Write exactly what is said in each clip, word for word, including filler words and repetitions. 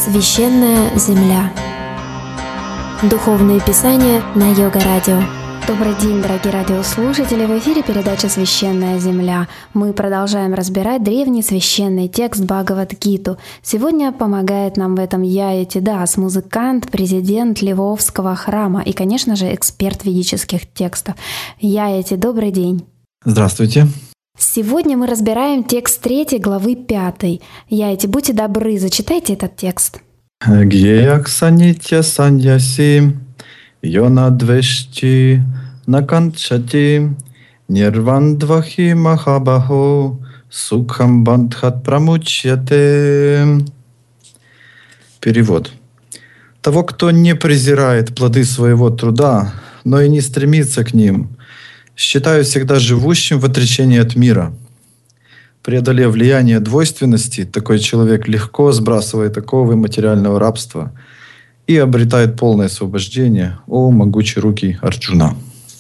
Священная земля. Духовные писания на Йога-радио. Добрый день, дорогие радиослушатели! В эфире передача «Священная земля». Мы продолжаем разбирать древний священный текст Бхагавад-гиту. Сегодня помогает нам в этом Яяти Дас, музыкант, президент Львовского храма и, конечно же, эксперт ведических текстов. Яяти, добрый день! Здравствуйте! Сегодня мы разбираем текст третьей главы пятой. Яяти, будьте добры, зачитайте этот текст. Гьеяк санитья саньяси, йона двешти наканчати, нирвандвахи махабахо, сукхам бандхат прамучьяте. Перевод. Того, кто не презирает плоды своего труда, но и не стремится к ним, считаю всегда живущим в отречении от мира. Преодолев влияние двойственности, такой человек легко сбрасывает оковы материального рабства и обретает полное освобождение, о могучерукий Арджуна.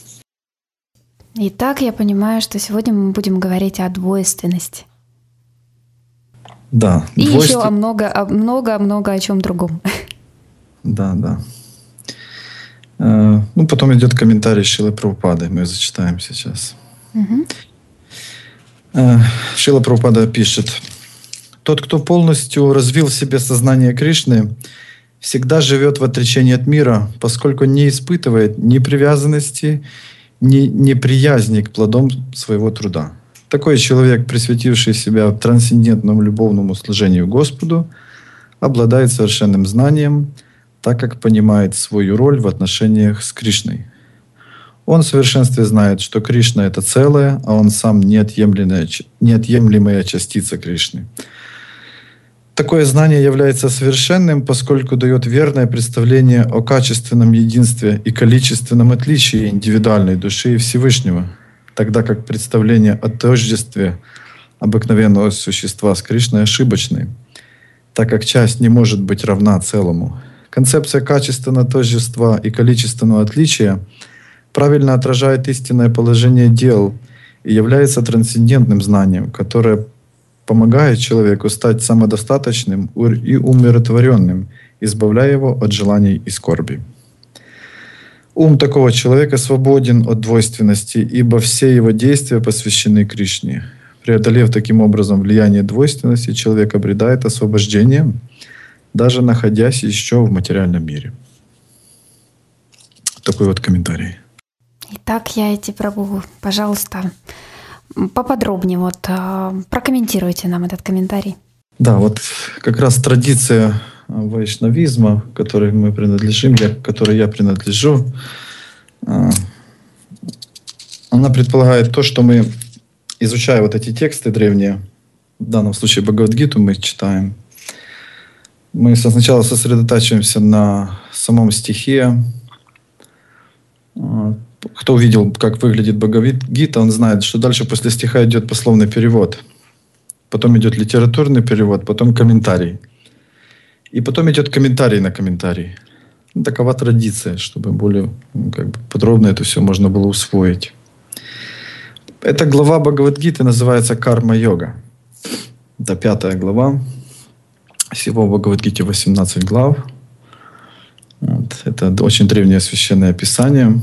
Итак, я понимаю, что сегодня мы будем говорить о двойственности. Да. И двойств... еще о много, о много, много о чем другом. Да, да. Ну, потом идет комментарий Шрилы Прабхупады. Мы зачитаем сейчас. Угу. Шрила Прабхупада пишет: «Тот, кто полностью развил в себе сознание Кришны, всегда живет в отречении от мира, поскольку не испытывает ни привязанности, ни неприязни к плодам своего труда. Такой человек, присвятивший себя трансцендентному любовному служению Господу, обладает совершенным знанием, так как понимает свою роль в отношениях с Кришной. Он в совершенстве знает, что Кришна — это целое, а он сам неотъемлемая, неотъемлемая частица Кришны. Такое знание является совершенным, поскольку дает верное представление о качественном единстве и количественном отличии индивидуальной души и Всевышнего, тогда как представление о тождестве обыкновенного существа с Кришной ошибочны, так как часть не может быть равна целому. Концепция качественного тождества и количественного отличия правильно отражает истинное положение дел и является трансцендентным знанием, которое помогает человеку стать самодостаточным и умиротворенным, избавляя его от желаний и скорби. Ум такого человека свободен от двойственности, ибо все его действия посвящены Кришне. Преодолев таким образом влияние двойственности, человек обретает освобождение, даже находясь еще в материальном мире». Такой вот комментарий. Итак, Яяти Прабху, пожалуйста, поподробнее вот прокомментируйте нам этот комментарий. Да, вот как раз традиция вайшнавизма, которой мы принадлежим, я, которой я принадлежу, она предполагает то, что мы, изучая вот эти тексты древние, в данном случае Бхагавад-гиту мы читаем, мы сначала сосредотачиваемся на самом стихе. Кто увидел, как выглядит Бхагавад-гита, он знает, что дальше после стиха идет пословный перевод. Потом идет литературный перевод, потом комментарий. И потом идет комментарий на комментарий. Такова традиция, чтобы более как бы, подробно это все можно было усвоить. Эта глава Бхагавад-гиты называется «Карма-йога». Это пятая глава. Всего в Бхагавад-гите восемнадцать глав. Вот. Это очень древнее священное писание.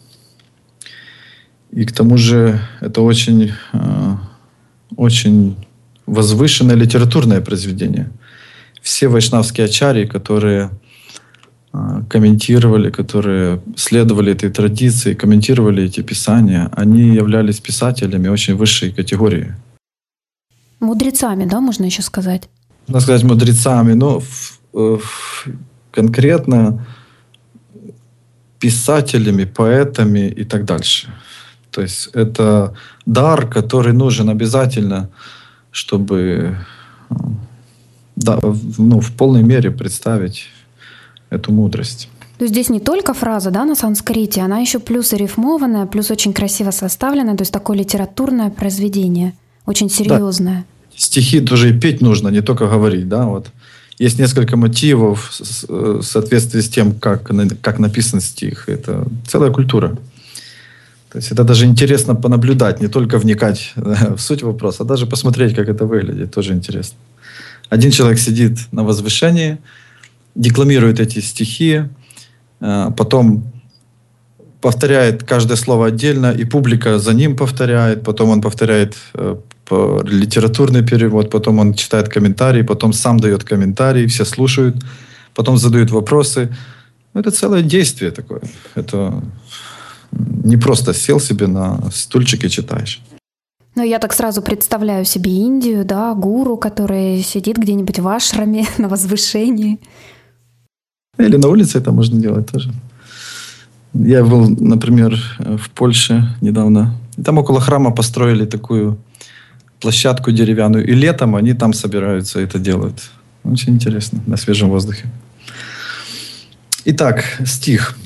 И к тому же это очень, очень возвышенное литературное произведение. Все вайшнавские ачарьи, которые комментировали, которые следовали этой традиции, комментировали эти писания, они являлись писателями очень высшей категории. Мудрецами, да, можно еще сказать? Можно сказать мудрецами, но конкретно писателями, поэтами и так дальше. То есть это дар, который нужен обязательно, чтобы да, ну, в полной мере представить эту мудрость. То есть здесь не только фраза, да, на санскрите, она еще плюс и рифмованная, плюс очень красиво составленная, то есть такое литературное произведение, очень серьезное. Да. Стихи тоже и петь нужно, не только говорить, да, вот. Есть несколько мотивов в соответствии с тем, как, как написан стих. Это целая культура. То есть это даже интересно понаблюдать, не только вникать в суть вопроса, а даже посмотреть, как это выглядит, тоже интересно. Один человек сидит на возвышении, декламирует эти стихи, потом повторяет каждое слово отдельно, и публика за ним повторяет, потом он повторяет литературный перевод, потом он читает комментарии, потом сам дает комментарии, все слушают, потом задают вопросы. Это целое действие такое. Это не просто сел себе на стульчик и читаешь. Ну, я так сразу представляю себе Индию, да, гуру, который сидит где-нибудь в ашраме на возвышении. Или на улице это можно делать тоже. Я был, например, в Польше недавно. Там около храма построили такую площадку деревянную. И летом они там собираются и это делают. Очень интересно, на свежем воздухе. Итак, стих.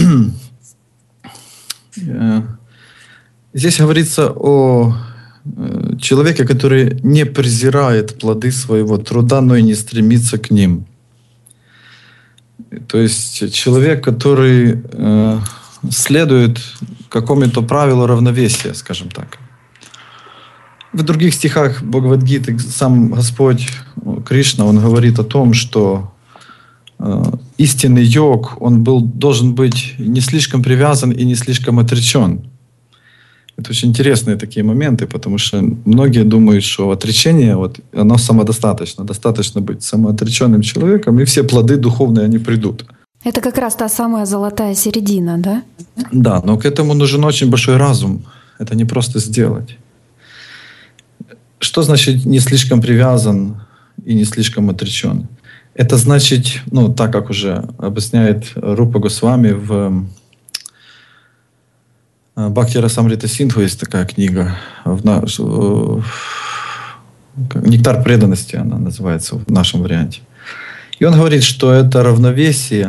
Здесь говорится о человеке, который не презирает плоды своего труда, но и не стремится к ним. То есть человек, который э, следует какому-то правилу равновесия, скажем так. В других стихах Бхагавад-гиты сам Господь Кришна, он говорит о том, что э, истинный йог, он был, должен быть не слишком привязан и не слишком отречен. Это очень интересные такие моменты, потому что многие думают, что отречение, вот, оно самодостаточно. Достаточно быть самоотреченным человеком, и все плоды духовные, они придут. Это как раз та самая золотая середина, да? Да, но к этому нужен очень большой разум. Это не просто сделать. Что значит не слишком привязан и не слишком отречен? Это значит, ну, так как уже объясняет Рупа Госвами в Бхакти Расамрита Синдху есть такая книга, в наш, «Нектар преданности» она называется в нашем варианте. И он говорит, что это равновесие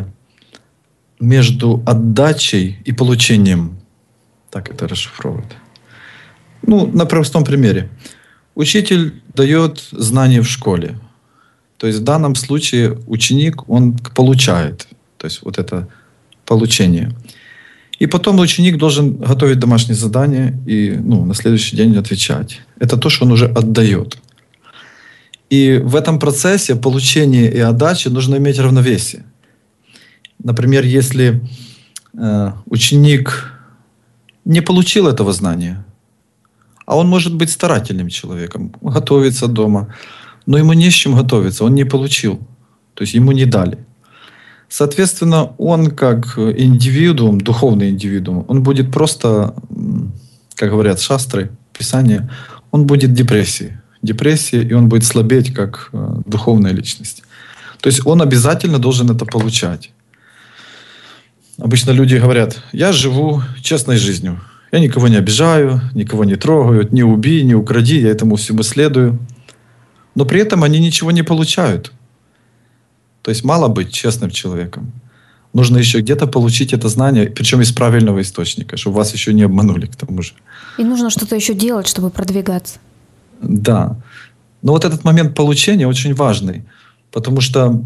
между отдачей и получением. Так это расшифровывает. Ну, на простом примере. Учитель дает знания в школе. То есть в данном случае ученик, он получает. То есть вот это получение. И потом ученик должен готовить домашние задания и, ну, на следующий день отвечать. Это то, что он уже отдает. И в этом процессе получения и отдачи нужно иметь равновесие. Например, если э, ученик не получил этого знания, а он может быть старательным человеком, готовится дома, но ему не с чем готовиться, он не получил, то есть ему не дали. Соответственно, он как индивидуум, духовный индивидуум, он будет просто, как говорят шастры, Писание, он будет в депрессии. Депрессии, и он будет слабеть как э, духовная личность. То есть он обязательно должен это получать. Обычно люди говорят, я живу честной жизнью. Я никого не обижаю, никого не трогаю, не убей, не укради, я этому всему следую. Но при этом они ничего не получают. То есть мало быть честным человеком. Нужно еще где-то получить это знание, причем из правильного источника, чтобы вас еще не обманули к тому же. И нужно что-то еще делать, чтобы продвигаться. Да. Но вот этот момент получения очень важный, потому что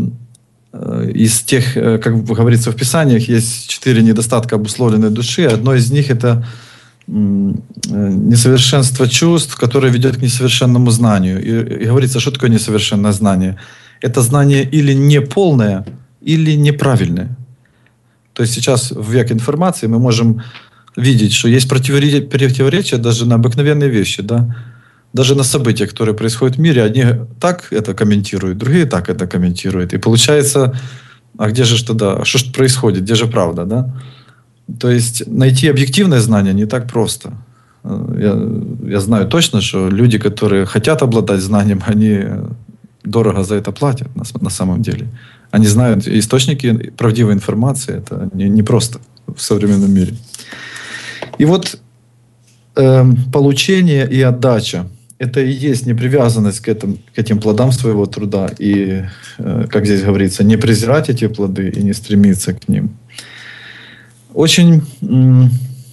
э, из тех, э, как говорится в Писаниях, есть четыре недостатка обусловленной души. Одно из них — это э, несовершенство чувств, которое ведет к несовершенному знанию. И, и говорится, что такое несовершенное знание? Это знание или неполное, или неправильное. То есть сейчас в век информации мы можем видеть, что есть противоречия, противоречия даже на обыкновенные вещи, да? Даже на события, которые происходят в мире. Одни так это комментируют, другие так это комментируют. И получается, а где же тогда, что же происходит, где же правда, да? То есть найти объективное знание не так просто. Я, я знаю точно, что люди, которые хотят обладать знанием, они дорого за это платят на, на самом деле. Они знают источники правдивой информации. Это не, не просто в современном мире. И вот э, получение и отдача — это и есть непривязанность к, этому, к этим плодам своего труда. И, э, как здесь говорится, не презирать эти плоды и не стремиться к ним. Очень... М-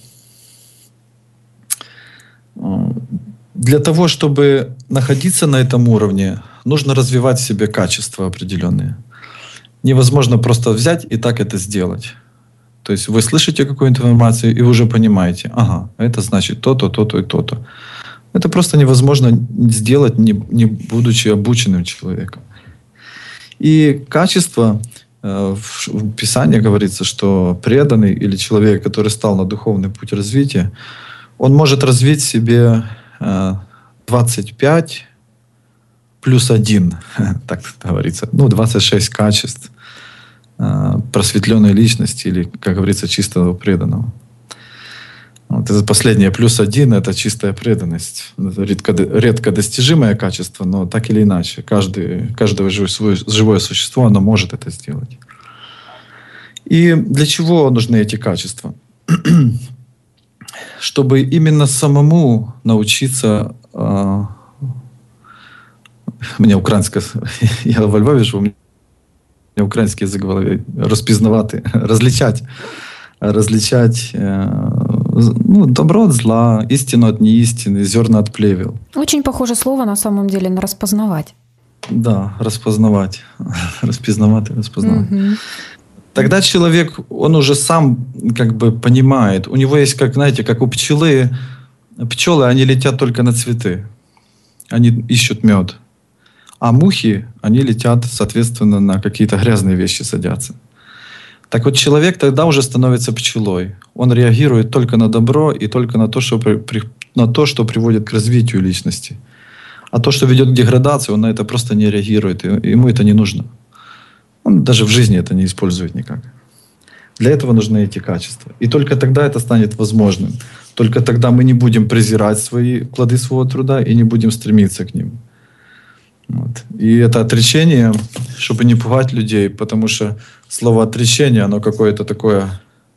для того, чтобы находиться на этом уровне, нужно развивать в себе качества определенные. Невозможно просто взять и так это сделать. То есть вы слышите какую-то информацию, и вы уже понимаете, ага, это значит то-то, то-то и то-то. Это просто невозможно сделать, не, не будучи обученным человеком. И качество, в Писании говорится, что преданный или человек, который стал на духовный путь развития, он может развить в себе двадцать пять плюс один, так говорится, ну, двадцать шесть качеств просветленной личности или, как говорится, чистого преданного. Вот это последнее, плюс один, это чистая преданность. Это редко, редко достижимое качество, но так или иначе, каждый, каждое живое, живое существо, оно может это сделать. И для чего нужны эти качества? Чтобы именно самому научиться... Э, мне украинское... Я во Львове живу, у меня украинский язык в голове. Распознавать, различать. Различать... Э, ну, добро от зла, истину от неистины, зерна от плевел. Очень похоже слово на самом деле на распознавать. Да, распознавать. Распознавать и распознавать. Угу. Тогда человек, он уже сам как бы понимает. У него есть, как, знаете, как у пчелы. Пчелы, они летят только на цветы. Они ищут мед. А мухи, они летят, соответственно, на какие-то грязные вещи садятся. Так вот, человек тогда уже становится пчелой. Он реагирует только на добро и только на то, что, при, на то, что приводит к развитию личности. А то, что ведет к деградации, он на это просто не реагирует. И ему это не нужно. Он даже в жизни это не использует никак. Для этого нужны эти качества. И только тогда это станет возможным. Только тогда мы не будем презирать свои плоды своего труда и не будем стремиться к ним. Вот. И это отречение, чтобы не пугать людей, потому что слово отречение, оно какое-то такое,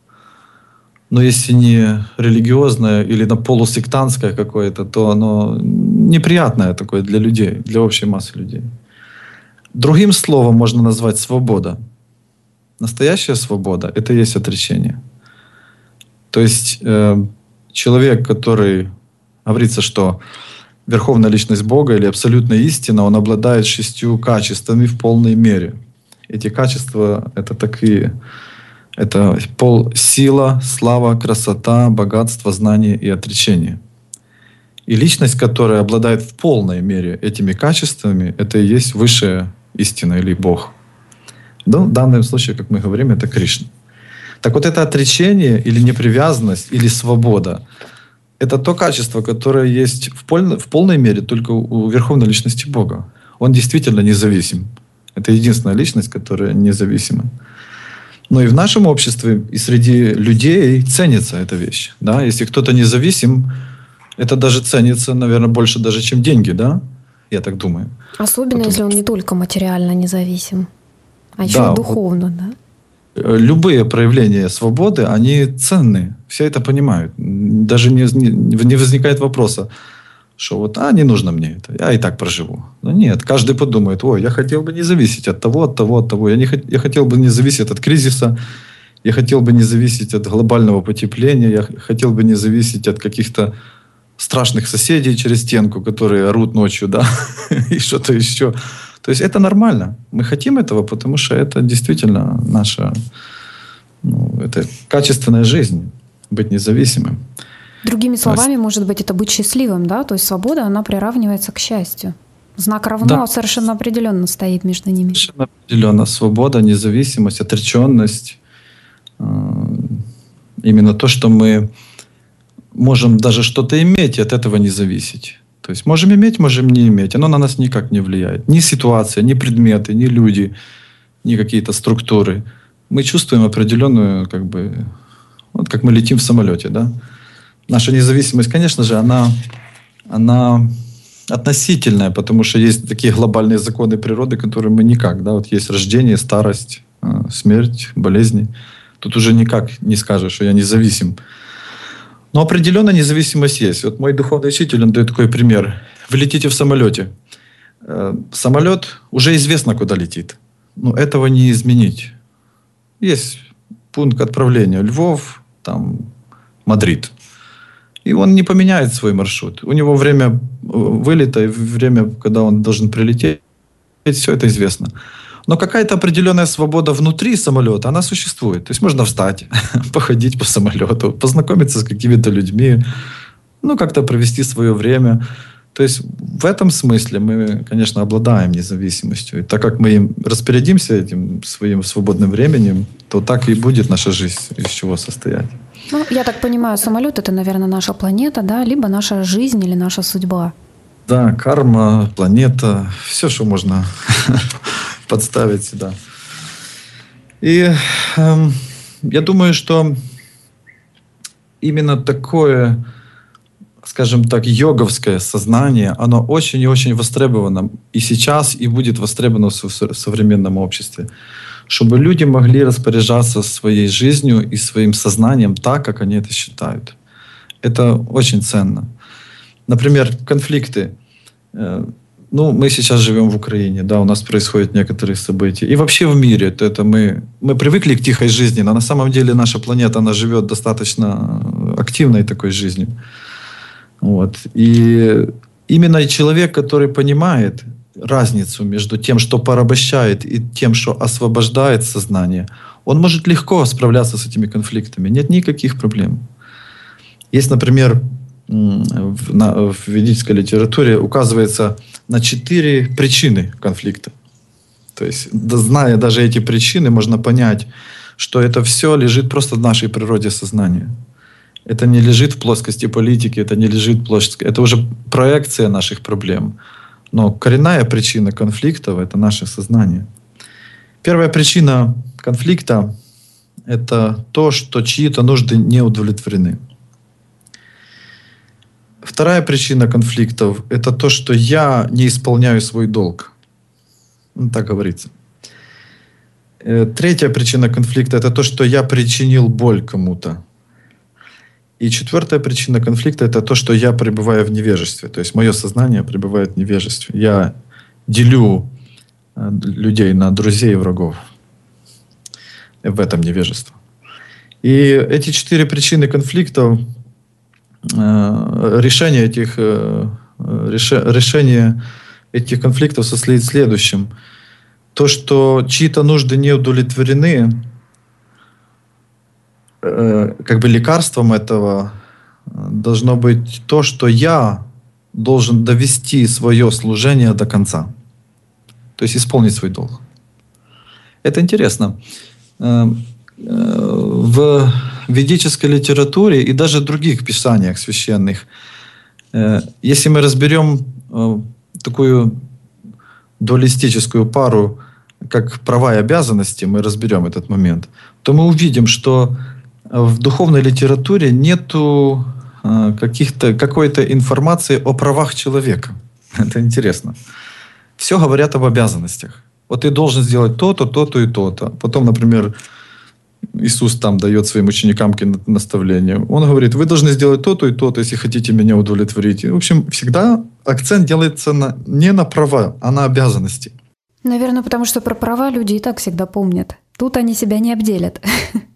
ну, если не религиозное или на полусектантское какое-то, то оно неприятное такое для людей, для общей массы людей. Другим словом можно назвать свобода. Настоящая свобода – это и есть отречение. То есть э, человек, который говорится, что верховная личность Бога или абсолютная истина, он обладает шестью качествами в полной мере. Эти качества – это такие, это пол, сила, слава, красота, богатство, знание и отречение. И личность, которая обладает в полной мере этими качествами, это и есть высшая истина или Бог. Но в данном случае, как мы говорим, это Кришна. Так вот, это отречение или непривязанность, или свобода – это то качество, которое есть в полной, в полной мере только у верховной личности Бога. Он действительно независим. Это единственная личность, которая независима. Но и в нашем обществе, и среди людей ценится эта вещь. Да? Если кто-то независим, это даже ценится, наверное, больше даже, чем деньги, да? Я так думаю. Особенно, Потому... если он не только материально независим, а еще да, и духовно, вот, да? Любые проявления свободы, они ценны. Все это понимают. Даже не, не возникает вопроса, что вот, а, не нужно мне это, я и так проживу. Но нет, каждый подумает, ой, я хотел бы не зависеть от того, от того, от того. Я, не, я хотел бы не зависеть от кризиса, я хотел бы не зависеть от глобального потепления, я хотел бы не зависеть от каких-то страшных соседей через стенку, которые орут ночью, да, и что-то еще. То есть это нормально. Мы хотим этого, потому что это действительно наша, ну, это качественная жизнь, быть независимым. Другими словами, может быть, это быть счастливым, да? То есть свобода, она приравнивается к счастью. Знак равно да. совершенно определенно стоит между ними. Совершенно определенно. Свобода, независимость, отреченность. Именно то, что мы можем даже что-то иметь и от этого не зависеть. То есть можем иметь, можем не иметь. Оно на нас никак не влияет. Ни ситуация, ни предметы, ни люди, ни какие-то структуры. Мы чувствуем определенную, как бы, вот как мы летим в самолете, да? Наша независимость, конечно же, она, она относительная, потому что есть такие глобальные законы природы, которые мы никак, да, вот есть рождение, старость, смерть, болезни. Тут уже никак не скажешь, что я независим. Но определенная независимость есть. Вот мой духовный учитель, он дает такой пример. Вы летите в самолете. Самолет уже известно, куда летит. Но этого не изменить. Есть пункт отправления. Львов, там, Мадрид. И он не поменяет свой маршрут. У него время вылета и время, когда он должен прилететь, все это известно. Но какая-то определенная свобода внутри самолета, она существует. То есть можно встать, походить по самолету, познакомиться с какими-то людьми, ну, как-то провести свое время. То есть в этом смысле мы, конечно, обладаем независимостью. И так как мы им распорядимся этим своим свободным временем, то так и будет наша жизнь из чего состоять. Ну, я так понимаю, самолет — это, наверное, наша планета, да, либо наша жизнь или наша судьба. Да, карма, планета, все, что можно подставить сюда. И э, я думаю, что именно такое, скажем так, йоговское сознание, оно очень и очень востребовано и сейчас, и будет востребовано в современном обществе. Чтобы люди могли распоряжаться своей жизнью и своим сознанием так, как они это считают. Это очень ценно. Например, конфликты. Ну, мы сейчас живем в Украине, да, у нас происходят некоторые события. И вообще в мире. Это, это мы, мы привыкли к тихой жизни, но на самом деле наша планета, она живет достаточно активной такой жизнью. Вот. И именно человек, который понимает разницу между тем, что порабощает, и тем, что освобождает сознание, он может легко справляться с этими конфликтами. Нет никаких проблем. Есть, например, в, на, в ведической литературе указывается на четыре причины конфликта. То есть, зная даже эти причины, можно понять, что это все лежит просто в нашей природе сознания. Это не лежит в плоскости политики, это не лежит в плоскости... Это уже проекция наших проблем. Но коренная причина конфликтов — это наше сознание. Первая причина конфликта — это то, что чьи-то нужды не удовлетворены. Вторая причина конфликтов — это то, что я не исполняю свой долг. Ну, так говорится. Третья причина конфликта — это то, что я причинил боль кому-то. И четвертая причина конфликта — это то, что я пребываю в невежестве. То есть мое сознание пребывает в невежестве. Я делю людей на друзей и врагов. В этом невежество. И эти четыре причины конфликтов, решение этих, решение этих конфликтов состоит в следующем. То, что чьи-то нужды не удовлетворены, как бы лекарством этого должно быть то, что я должен довести свое служение до конца. То есть исполнить свой долг. Это интересно. В ведической литературе и даже в других писаниях священных, если мы разберем такую дуалистическую пару, как права и обязанности, мы разберем этот момент, то мы увидим, что в духовной литературе нету э, каких-то, какой-то информации о правах человека. Это интересно. Все говорят об обязанностях. Вот ты должен сделать то-то, то-то и то-то. Потом, например, Иисус там дает своим ученикам наставления. Он говорит, вы должны сделать то-то и то-то, если хотите меня удовлетворить. В общем, всегда акцент делается на, не на права, а на обязанности. Наверное, потому что про права люди и так всегда помнят. Тут они себя не обделят.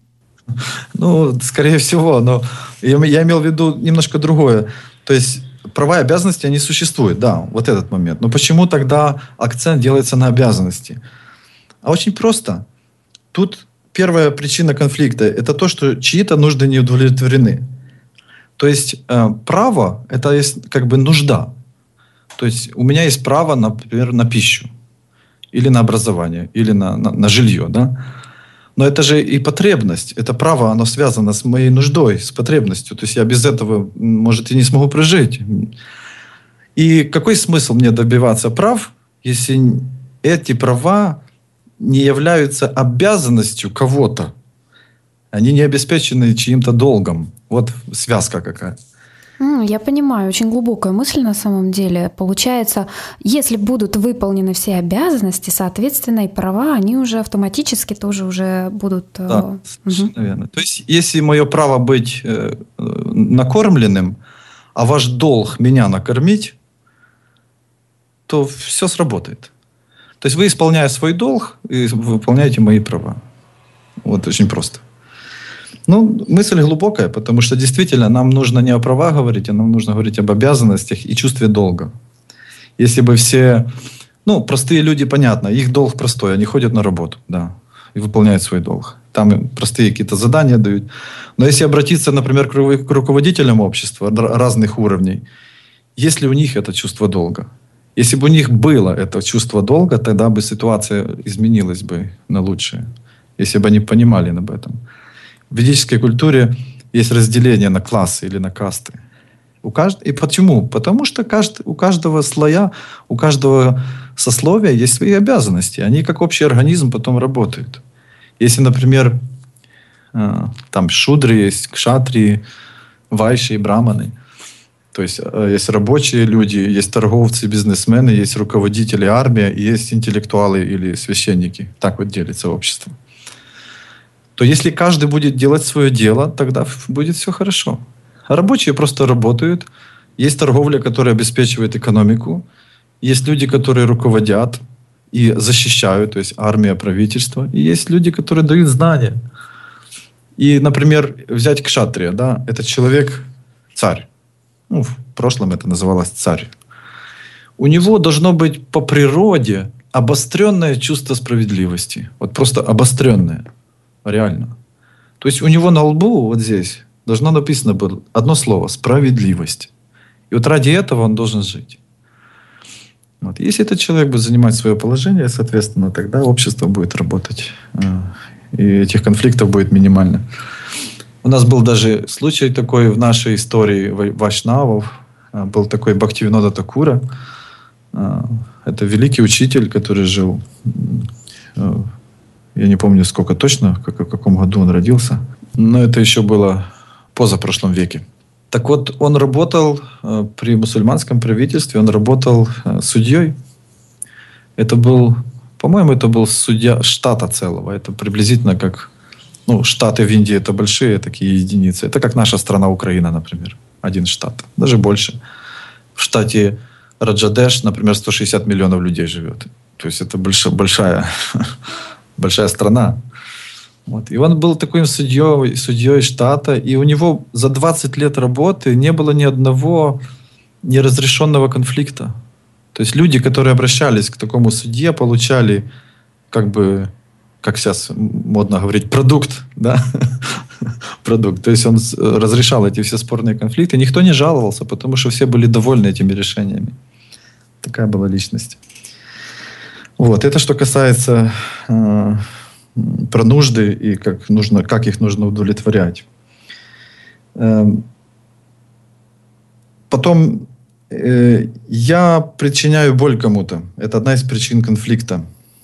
Ну, скорее всего, но я, я имел в виду немножко другое. То есть права и обязанности, они существуют, да, вот этот момент. Но почему тогда акцент делается на обязанности? А очень просто. Тут первая причина конфликта – это то, что чьи-то нужды не удовлетворены. То есть э, право – это есть как бы нужда. То есть у меня есть право, например, на пищу, или на образование, или на, на, на жилье, да? Но это же и потребность. Это право, оно связано с моей нуждой, с потребностью. То есть я без этого, может, и не смогу прожить. И какой смысл мне добиваться прав, если эти права не являются обязанностью кого-то? Они не обеспечены чьим-то долгом. Вот связка какая. Я понимаю, очень глубокая мысль на самом деле. Получается, если будут выполнены все обязанности, соответственно, и права, они уже автоматически тоже уже будут... Да, совершенно угу. верно. То есть, если мое право быть э, накормленным, а ваш долг меня накормить, то все сработает. То есть, вы, исполняя свой долг, выполняете мои права. Вот очень просто. Ну, мысль глубокая, потому что действительно нам нужно не о правах говорить, а нам нужно говорить об обязанностях и чувстве долга. Если бы все, ну, простые люди, понятно, их долг простой, они ходят на работу, да, и выполняют свой долг. Там простые какие-то задания дают. Но если обратиться, например, к руководителям общества разных уровней, Есть ли у них это чувство долга? Если бы у них было это чувство долга, тогда бы ситуация изменилась бы на лучшее. Если бы они понимали об этом. В ведической культуре есть разделение на классы или на касты. У кажд... И почему? Потому что кажд... у каждого слоя, у каждого сословия есть свои обязанности. Они как общий организм потом работают. Если, например, там шудры есть, кшатрии, вайши и браманы. То есть есть рабочие люди, есть торговцы, бизнесмены, есть руководители, армия, и есть интеллектуалы или священники. Так вот делится общество. То если каждый будет делать свое дело, тогда будет все хорошо. А рабочие просто работают. Есть торговля, которая обеспечивает экономику. Есть люди, которые руководят и защищают, то есть армия, правительство. И есть люди, которые дают знания. И, например, взять кшатрия, да, это человек, царь. Ну, в прошлом это называлось царь. У него должно быть по природе обостренное чувство справедливости. Вот просто обостренное. Реально. То есть у него на лбу, вот здесь, должно написано было одно слово – справедливость. И вот ради этого он должен жить. Вот. Если этот человек будет занимать свое положение, соответственно, тогда общество будет работать. И этих конфликтов будет минимально. У нас был даже случай такой в нашей истории вайшнавов. Был такой Бхактивинода Такура. Это великий учитель, который жил... Я не помню, сколько точно, в каком году он родился. Но это еще было в позапрошлом веке. Так вот, он работал при мусульманском правительстве, он работал судьей. Это был, по-моему, это был судья штата целого. Это приблизительно как... Ну, штаты в Индии это большие такие единицы. Это как наша страна Украина, например. Один штат. Даже больше. В штате Раджадеш, например, сто шестьдесят миллионов людей живет. То есть это больш, большая, большая страна. Вот. И он был таким судьей, судьей штата. И у него за двадцать лет работы не было ни одного неразрешенного конфликта. То есть люди, которые обращались к такому судье, получали как бы... как сейчас модно говорить, продукт, да, продукт. То есть он разрешал эти все спорные конфликты. Никто не жаловался, потому что все были довольны этими решениями. Такая была личность. Вот. Это что касается э, про нужды и как, нужно, как их нужно удовлетворять. Э, потом э, я причиняю боль кому-то. Это одна из причин конфликта.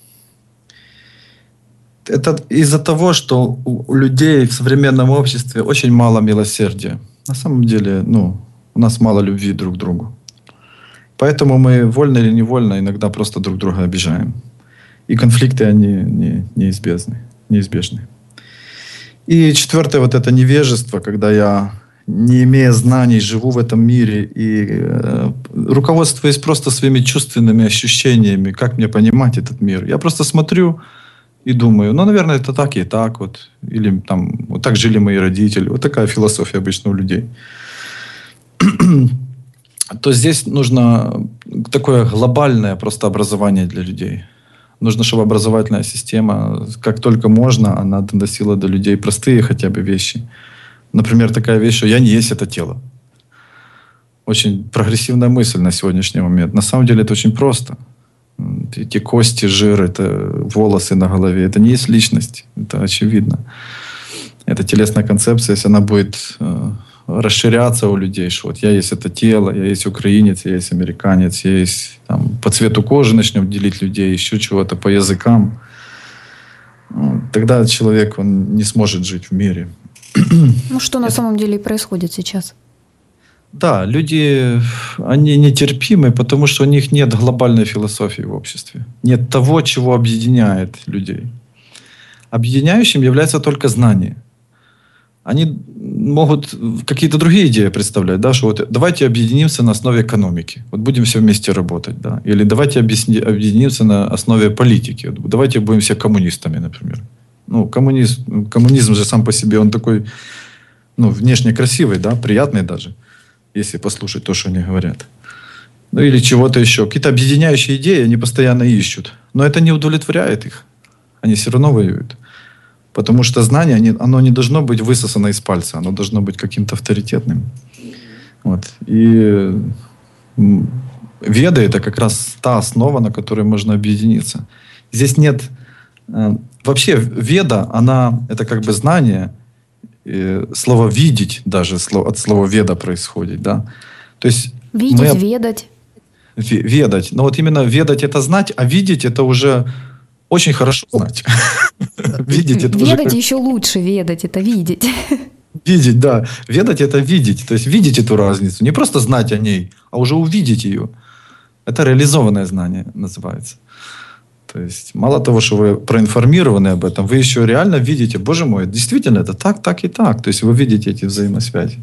Это из-за того, что у людей в современном обществе очень мало милосердия. На самом деле, ну, у нас мало любви друг к другу. Поэтому мы, вольно или невольно, иногда просто друг друга обижаем. И конфликты, они не, неизбежны, неизбежны. И четвертое, вот это невежество, когда я, не имея знаний, живу в этом мире и э, руководствуясь просто своими чувственными ощущениями, как мне понимать этот мир. Я просто смотрю и думаю, ну, наверное, это так и так вот. Или там, вот так жили мои родители. Вот такая философия обычно у людей. То здесь нужно такое глобальное просто образование для людей. Нужно, чтобы образовательная система, как только можно, она доносила до людей простые хотя бы вещи. Например, такая вещь, что я не есть это тело. Очень прогрессивная мысль на сегодняшний момент. На самом деле это очень просто. Эти кости, жир, это волосы на голове. Это не есть личность. Это очевидно. Это телесная концепция, если она будет э, расширяться у людей, что вот я есть это тело, я есть украинец, я есть американец, я есть там, по цвету кожи начнем делить людей, еще чего-то по языкам. Ну, тогда человек, он не сможет жить в мире. Ну, что на это... самом деле и происходит сейчас. Да, люди, они нетерпимы, потому что у них нет глобальной философии в обществе. Нет того, чего объединяет людей. Объединяющим является только знание. Они могут какие-то другие идеи представлять, да, что вот давайте объединимся на основе экономики, вот будем все вместе работать, да, или давайте объясни, объединимся на основе политики, вот давайте будем все коммунистами, например. Ну, коммунизм, коммунизм же сам по себе, он такой, ну, внешне красивый, да, приятный даже. Если послушать то, что они говорят. Ну, или чего-то еще. Какие-то объединяющие идеи они постоянно ищут. Но это не удовлетворяет их. Они все равно воюют. Потому что знание, они, оно не должно быть высосано из пальца. Оно должно быть каким-то авторитетным. Вот. И Веды — это как раз та основа, на которой можно объединиться. Здесь нет... Вообще, веда, она, это как бы знание, слово «видеть» даже от слова «веда» происходит, да. То есть видеть, мы... ведать. Ведать. Но вот именно ведать — это знать, а видеть — это уже очень хорошо знать. Видеть — это ведать уже... еще лучше ведать, это видеть. Видеть, да. Ведать — это видеть. То есть видеть эту разницу. Не просто знать о ней, а уже увидеть ее. Это реализованное знание называется. То есть мало того, что вы проинформированы об этом, вы еще реально видите, боже мой, действительно это так, так и так. То есть вы видите эти взаимосвязи.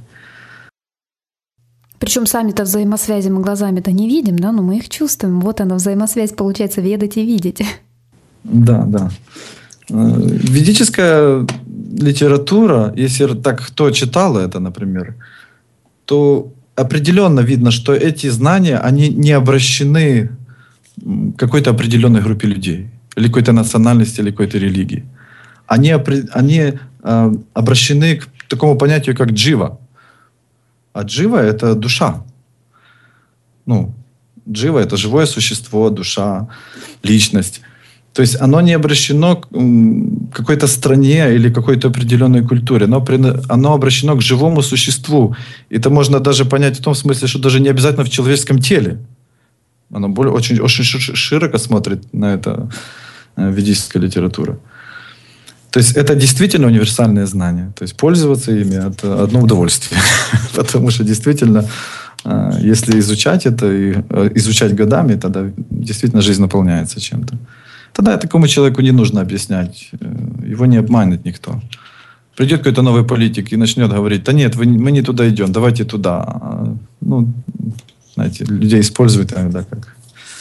Причем сами-то взаимосвязи мы глазами-то не видим, да, но мы их чувствуем. Вот она, взаимосвязь, получается, ведать и видеть. Да, да. Ведическая литература, если так кто читал это, например, то определенно видно, что эти знания, они не обращены к какой-то определенной группе людей, или какой-то национальности, или какой-то религии. Они, они э, обращены к такому понятию, как джива. А джива — это душа. Ну, джива — это живое существо, душа, личность. То есть оно не обращено к какой-то стране или какой-то определенной культуре. Оно, оно обращено к живому существу. И это можно даже понять в том смысле, что даже не обязательно в человеческом теле. Оно более, очень, очень широко смотрит на это ведическая литература. То есть это действительно универсальные знания. То есть пользоваться ими — это одно удовольствие. Потому что действительно, если изучать это и изучать годами, тогда действительно жизнь наполняется чем-то. Тогда такому человеку не нужно объяснять. Его не обманет никто. Придет какой-то новый политик и начнет говорить: да нет, вы, мы не туда идем, давайте туда. Ну, знаете, людей используют иногда как...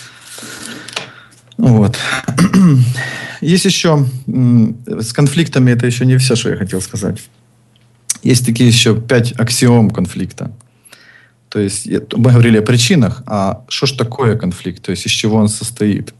Вот. Есть еще... С конфликтами это еще не все, что я хотел сказать. Есть такие еще пять аксиом конфликта. То есть мы говорили о причинах, а что ж такое конфликт? То есть из чего он состоит?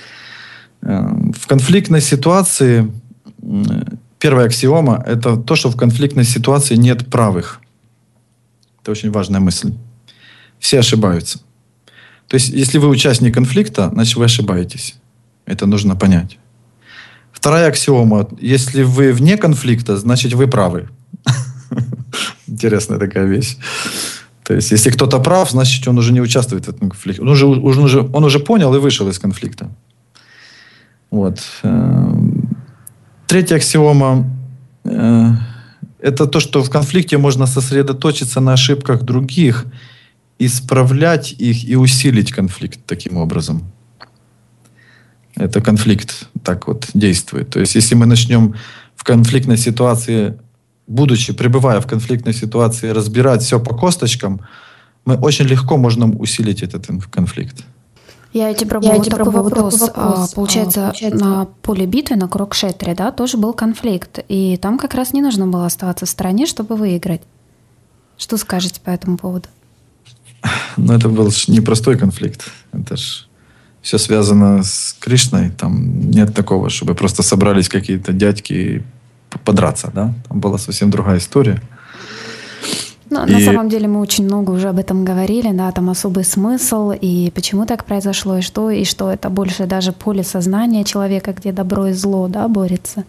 В конфликтной ситуации первая аксиома — это то, что в конфликтной ситуации нет правых. Это очень важная мысль. Все ошибаются. То есть, если вы участник конфликта, значит, вы ошибаетесь. Это нужно понять. Вторая аксиома: если вы вне конфликта, значит, вы правы. Интересная такая вещь. То есть, если кто-то прав, значит, он уже не участвует в этом конфликте. Он уже, он уже, он уже понял и вышел из конфликта. Вот. Третья аксиома – это то, что в конфликте можно сосредоточиться на ошибках других, исправлять их и усилить конфликт таким образом. Это конфликт так вот действует. То есть, если мы начнем в конфликтной ситуации, будучи, пребывая в конфликтной ситуации, разбирать все по косточкам, мы очень легко можем усилить этот конфликт. Я тебе пробую вот такой вопрос. вопрос. А, получается, а, получается, на поле битвы, на Курукшетре, да, тоже был конфликт. И там как раз не нужно было оставаться в стороне, чтобы выиграть. Что скажете по этому поводу? Ну, это был непростой конфликт. Это ж все связано с Кришной. Там нет такого, чтобы просто собрались какие-то дядьки и подраться, да. Там была совсем другая история. Ну, и... на самом деле мы очень много уже об этом говорили, да, там особый смысл, и почему так произошло, и что, и что это больше даже поле сознания человека, где добро и зло, да, борется.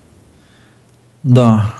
Да.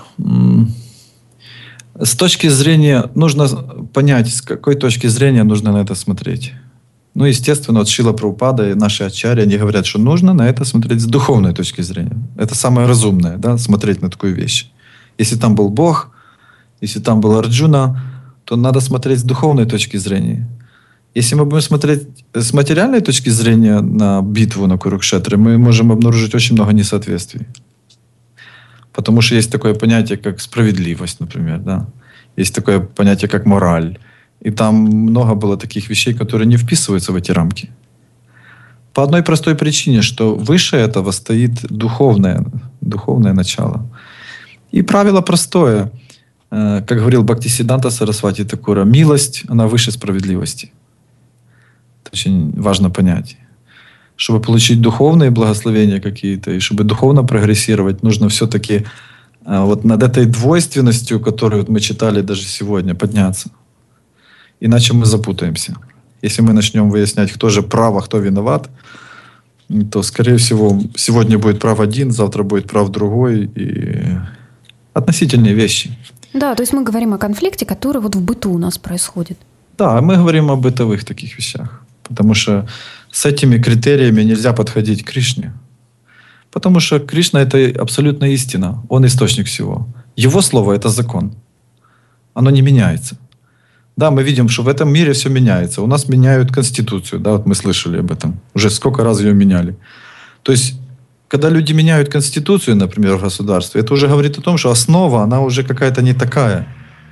С точки зрения, нужно понять, с какой точки зрения нужно на это смотреть. Ну, естественно, вот Шрила Прабхупада и наши ачарьи, они говорят, что нужно на это смотреть с духовной точки зрения. Это самое разумное, да, смотреть на такую вещь. Если там был Бог, если там был Арджуна, то надо смотреть с духовной точки зрения. Если мы будем смотреть с материальной точки зрения на битву на Курукшетре, мы можем обнаружить очень много несоответствий. Потому что есть такое понятие, как справедливость, например. Да? Есть такое понятие, как мораль. И там много было таких вещей, которые не вписываются в эти рамки. По одной простой причине, что выше этого стоит духовное, духовное начало. И правило простое. Как говорил Бхактисиддханта Сарасвати Такура, милость, она выше справедливости. Это очень важно понять. Чтобы получить духовные благословения какие-то, и чтобы духовно прогрессировать, нужно все-таки вот над этой двойственностью, которую мы читали даже сегодня, подняться. Иначе мы запутаемся. Если мы начнем выяснять, кто же прав, а кто виноват, то, скорее всего, сегодня будет прав один, завтра будет прав другой. И относительные вещи. Да, то есть мы говорим о конфликте, который вот в быту у нас происходит. Да, мы говорим о бытовых таких вещах. Потому что с этими критериями нельзя подходить к Кришне. Потому что Кришна — это абсолютно истина. Он источник всего. Его слово — это закон. Оно не меняется. Да, мы видим, что в этом мире все меняется. У нас меняют Конституцию. Да, вот мы слышали об этом. Уже сколько раз ее меняли. То есть, когда люди меняют Конституцию, например, в государстве, это уже говорит о том, что основа, она уже какая-то не такая.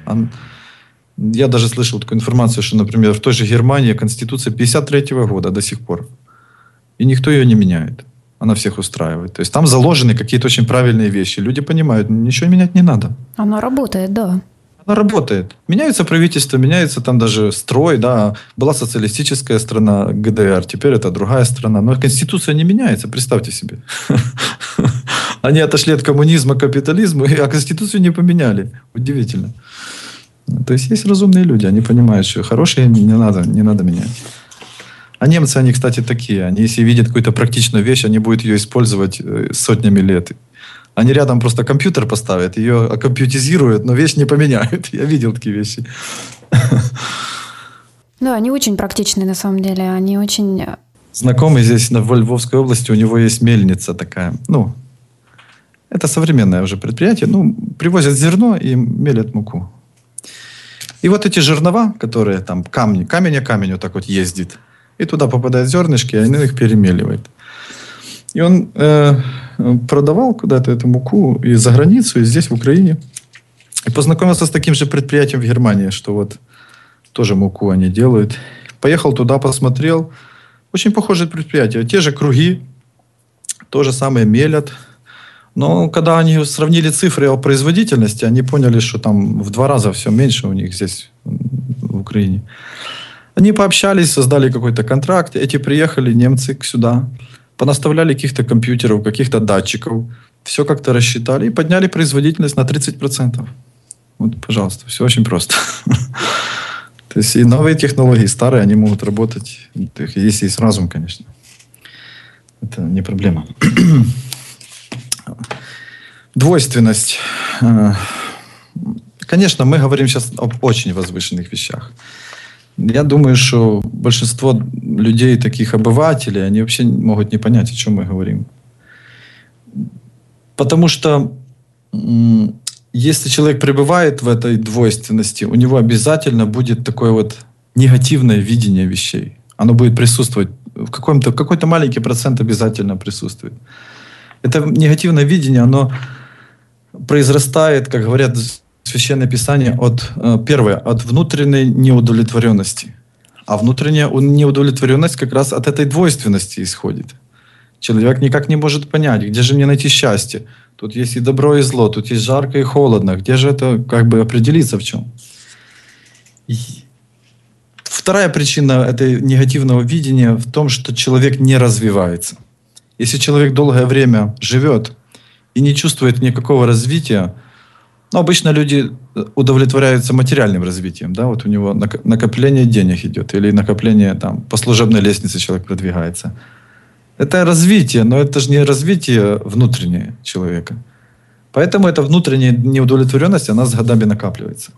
Я даже слышал такую информацию, что, например, в той же Германии Конституция пятьдесят третьего года до сих пор. И никто ее не меняет. Она всех устраивает. То есть там заложены какие-то очень правильные вещи. Люди понимают, ничего менять не надо. Она работает, да. Она работает. Меняется правительство, меняется там даже строй. Да. Была социалистическая страна ГДР, теперь это другая страна. Но Конституция не меняется, представьте себе. Они отошли от коммунизма к капитализму, а Конституцию не поменяли. Удивительно. То есть есть разумные люди, они понимают, что хорошие не надо, не надо менять. А немцы, они, кстати, такие. Они, если видят какую-то практичную вещь, они будут ее использовать сотнями лет. Они рядом просто компьютер поставят, ее окомпьютизируют, но вещь не поменяют. Я видел такие вещи. Да, они очень практичные на самом деле. Они очень... Знакомый здесь в Львовской области, у него есть мельница такая. Ну, это современное уже предприятие. Ну, привозят зерно и мелят муку. И вот эти жернова, которые там камни, камень о камень вот так вот ездит, и туда попадают зернышки, и они их перемеливают. И он э, продавал куда-то эту муку и за границу, и здесь, в Украине. И познакомился с таким же предприятием в Германии, что вот тоже муку они делают. Поехал туда, посмотрел. Очень похожее предприятие. Те же круги, то же самое мелят. Но когда они сравнили цифры о производительности, они поняли, что там в два раза все меньше у них здесь, в Украине. Они пообщались, создали какой-то контракт. Эти приехали, немцы, сюда. Понаставляли каких-то компьютеров, каких-то датчиков. Все как-то рассчитали и подняли производительность на тридцать процентов. Вот, пожалуйста, все очень просто. То есть и новые технологии, старые, они могут работать. Если есть разум, конечно. Это не проблема. Двойственность. Конечно, мы говорим сейчас об очень возвышенных вещах. Я думаю, что большинство людей, таких обывателей, они вообще могут не понять, о чем мы говорим. Потому что если человек пребывает в этой двойственности, у него обязательно будет такое вот негативное видение вещей. Оно будет присутствовать. В каком-то, какой-то маленький процент обязательно присутствует. Это негативное видение, оно произрастает, как говорят Священное Писание, от, первое, от внутренней неудовлетворенности. А внутренняя неудовлетворенность как раз от этой двойственности исходит. Человек никак не может понять, где же мне найти счастье. Тут есть и добро, и зло, тут есть жарко и холодно. Где же это, как бы, определиться в чем? И вторая причина этой негативного видения в том, что человек не развивается. Если человек долгое время живет и не чувствует никакого развития, ну, обычно люди удовлетворяются материальным развитием. Да? Вот у него накопление денег идет, или накопление там, по служебной лестнице человек продвигается. Это развитие, но это же не развитие внутреннее человека. Поэтому эта внутренняя неудовлетворенность, она с годами накапливается.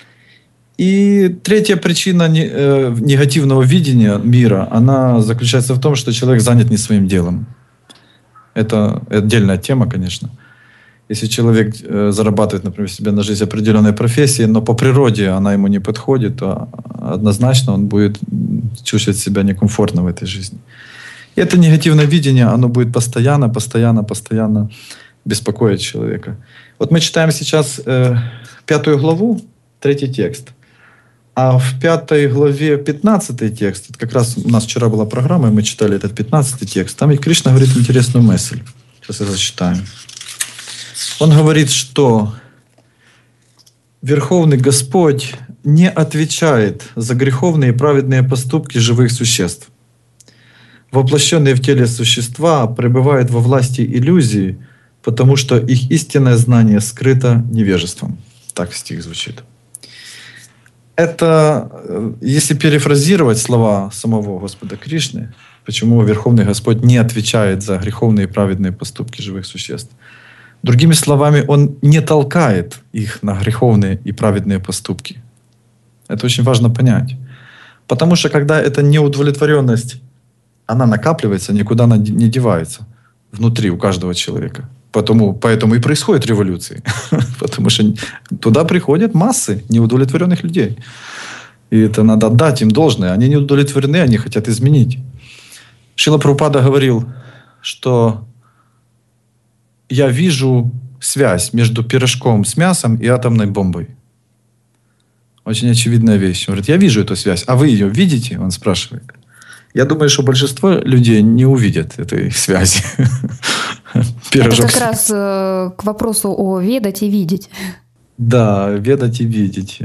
И третья причина негативного видения мира, она заключается в том, что человек занят не своим делом. Это отдельная тема, конечно. Если человек зарабатывает, например, себе на жизнь определенной профессии, но по природе она ему не подходит, то однозначно он будет чувствовать себя некомфортно в этой жизни. И это негативное видение, оно будет постоянно, постоянно, постоянно беспокоить человека. Вот мы читаем сейчас э, пятую главу, третий текст. А в пятой главе пятнадцатый текст, это как раз у нас вчера была программа, и мы читали этот пятнадцатый текст, там и Кришна говорит интересную мысль. Сейчас я зачитаю. Он говорит, что Верховный Господь не отвечает за греховные и праведные поступки живых существ. Воплощенные в теле существа пребывают во власти иллюзии, потому что их истинное знание скрыто невежеством. Так стих звучит. Это, если перефразировать слова самого Господа Кришны, почему Верховный Господь не отвечает за греховные и праведные поступки живых существ. Другими словами, Он не толкает их на греховные и праведные поступки. Это очень важно понять. Потому что когда эта неудовлетворенность, она накапливается, никуда она не девается внутри у каждого человека. Потому, поэтому и происходят революции. Потому что туда приходят массы неудовлетворенных людей. И это надо отдать им должное. Они не удовлетворены, они хотят изменить. Шрила Прабхупада говорил, что я вижу связь между пирожком с мясом и атомной бомбой. Очень очевидная вещь. Он говорит, я вижу эту связь. А вы ее видите? Он спрашивает. Я думаю, что большинство людей не увидят этой связи. Это как раз э, к вопросу о ведать и видеть. Да, ведать и видеть.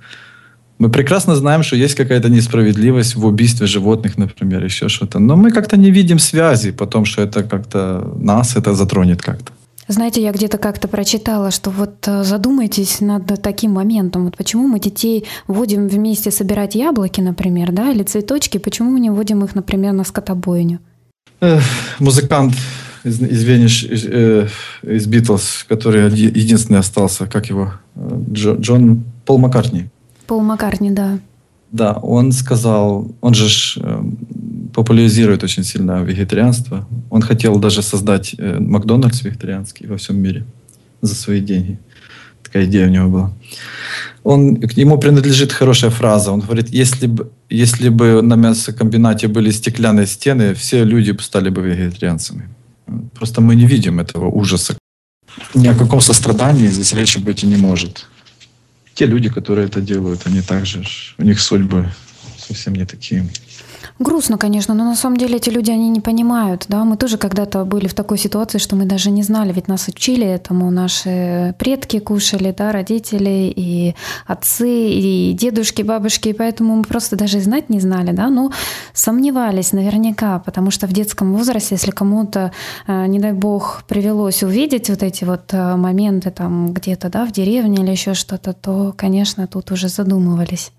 Мы прекрасно знаем, что есть какая-то несправедливость в убийстве животных, например, еще что-то. Но мы как-то не видим связи, потом, что это как-то нас это затронет как-то. Знаете, я где-то как-то прочитала, что вот задумайтесь над таким моментом. Вот почему мы детей водим вместе собирать яблоки, например, да, или цветочки, почему мы не водим их, например, на скотобойню? Эх, музыкант из, из Вениш, из, э, из Битлз, который единственный остался, как его, Джо, Джон Пол Маккартни. Пол Маккартни, да. Да, он сказал, он же ж, э, популяризирует очень сильно вегетарианство. Он хотел даже создать э, Макдональдс вегетарианский во всем мире за свои деньги. Такая идея у него была. Он, к нему принадлежит хорошая фраза. Он говорит, если бы, если бы на мясокомбинате были стеклянные стены, все люди стали бы вегетарианцами. Просто мы не видим этого ужаса. Ни о каком сострадании здесь речи быть и не может. Те люди, которые это делают, они также, у них судьбы совсем не такие. Грустно, конечно, но на самом деле эти люди, они не понимают, да, мы тоже когда-то были в такой ситуации, что мы даже не знали, ведь нас учили этому, наши предки кушали, да, родители и отцы, и дедушки, бабушки, и поэтому мы просто даже и знать не знали, да, но сомневались наверняка, потому что в детском возрасте, если кому-то, не дай бог, привелось увидеть вот эти вот моменты там где-то, да, в деревне или еще что-то, то, конечно, тут уже задумывались.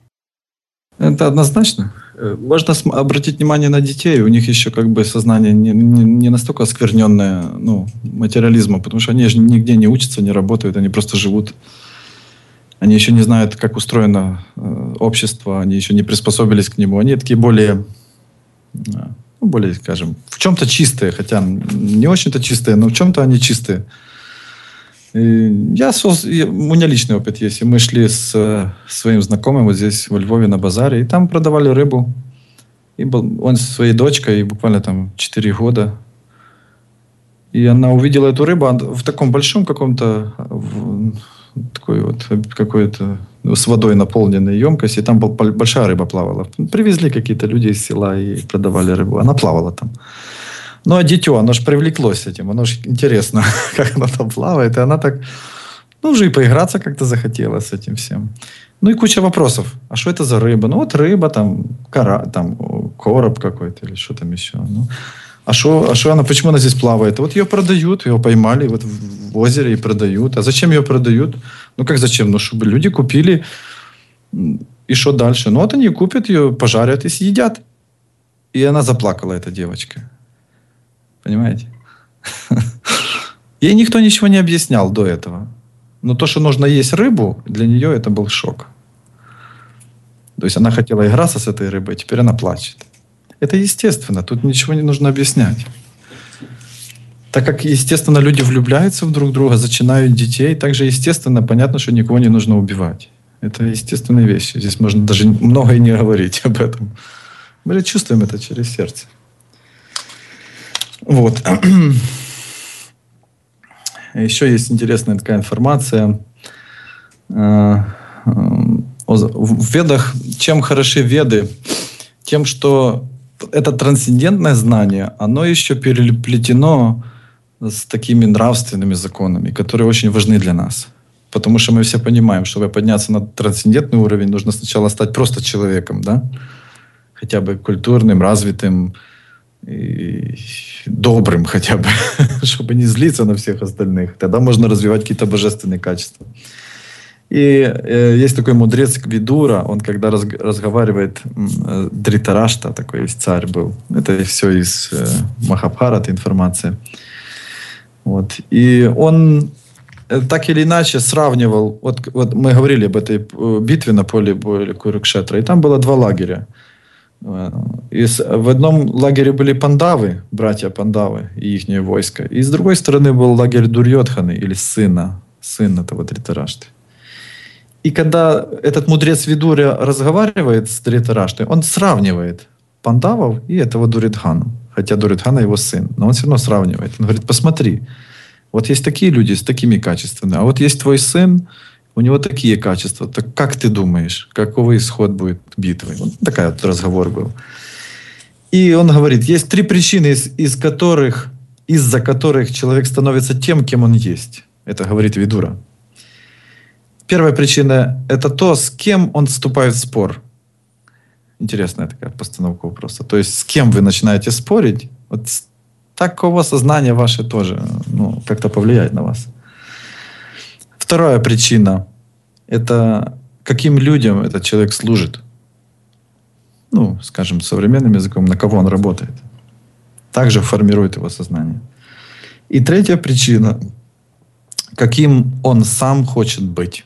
Это однозначно. Можно обратить внимание на детей. У них еще как бы сознание не, не, не настолько оскверненное, ну, материализмом, потому что они же нигде не учатся, не работают, они просто живут. Они еще не знают, как устроено э, общество, они еще не приспособились к нему. Они такие более, э, ну, более, скажем, в чем-то чистые, хотя не очень-то чистые, но в чем-то они чистые. И я, у меня личный опыт есть. И мы шли с э, своим знакомым вот здесь, во Львове, на базаре, и там продавали рыбу. И был, он со своей дочкой, буквально там четыре года. И она увидела эту рыбу в таком большом каком-то, в, такой вот, какой-то с водой наполненной емкости. И там был, большая рыба плавала. Привезли какие-то люди из села и продавали рыбу. Она плавала там. Ну, а дитё, оно же привлеклось этим. Оно же интересно, как оно там плавает. И она так, ну, уже и поиграться как-то захотела с этим всем. Ну, и куча вопросов. А что это за рыба? Ну, вот рыба, там, кора, там короб какой-то или что там еще. Ну, а что а шо она, почему она здесь плавает? Вот ее продают, ее поймали вот в озере и продают. А зачем ее продают? Ну, как зачем? Ну, чтобы люди купили. И что дальше? Ну, вот они купят ее, пожарят и съедят. И она заплакала, эта девочка. Понимаете? Ей никто ничего не объяснял до этого. Но то, что нужно есть рыбу, для нее это был шок. То есть она хотела играться с этой рыбой, теперь она плачет. Это естественно, тут ничего не нужно объяснять. Так как, естественно, люди влюбляются в друг друга, зачинают детей, также естественно, понятно, что никого не нужно убивать. Это естественные вещи. Здесь можно даже много и не говорить об этом. Мы чувствуем это через сердце. Вот. Еще есть интересная такая информация. В Ведах, чем хороши Веды? Тем, что это трансцендентное знание, оно еще переплетено с такими нравственными законами, которые очень важны для нас. Потому что мы все понимаем, чтобы подняться на трансцендентный уровень, нужно сначала стать просто человеком, да? Хотя бы культурным, развитым, и добрым хотя бы, чтобы не злиться на всех остальных. Тогда можно развивать какие-то божественные качества. И э, есть такой мудрец Видура, он когда раз, разговаривает, э, Дритарашта, такой есть царь был. Это все из э, Махабхарата информация. Вот. И он э, так или иначе сравнивал, вот, вот мы говорили об этой битве на поле боя Курукшетра, и там было два лагеря. И в одном лагере были пандавы, братья пандавы и их войско. И с другой стороны был лагерь Дурьодханы, или сына, сын этого Дритарашты. И когда этот мудрец Видуря разговаривает с Дритараштой, он сравнивает пандавов и этого Дуридхану. Хотя Дуридхана его сын, но он все равно сравнивает. Он говорит, посмотри, вот есть такие люди с такими качествами, а вот есть твой сын, у него такие качества. Так как ты думаешь, какой исход будет битвы? Вот такой вот разговор был. И он говорит, есть три причины, из, из которых, из-за которых человек становится тем, кем он есть. Это говорит Видура. Первая причина – это то, с кем он вступает в спор. Интересная такая постановка вопроса. То есть, с кем вы начинаете спорить, вот такого сознания ваше тоже ну, как-то повлияет на вас. Вторая причина – это каким людям этот человек служит. Ну, скажем, современным языком, на кого он работает. Также формирует его сознание. И третья причина – каким он сам хочет быть.